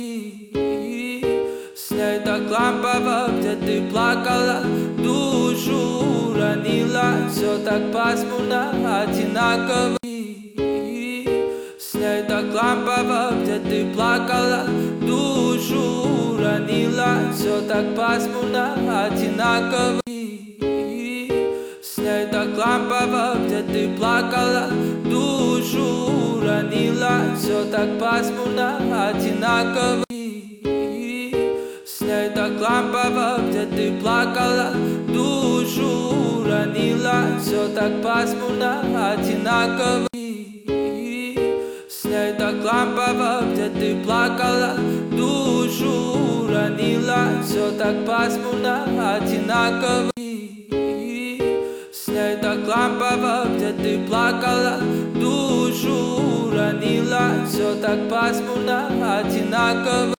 Снег так лампово, где ты плакала, душу ранила. Все так пасмурно, одинаково. Снег так лампово, где ты плакала, душу ранила. Все так пасмурно, одинаково. Снег так лампово, где ты плакала, душу ранила. Все так пасмурно, одинаково. Снег так лампово, где ты плакала, душу ранила. Все так пасмурно, одинаково. Снег так лампово, где ты плакала, душу ранила. Все так пасмурно, одинаково. Снег так лампово, где ты плакала, душу ранила. Все так пасмурно, одинаково.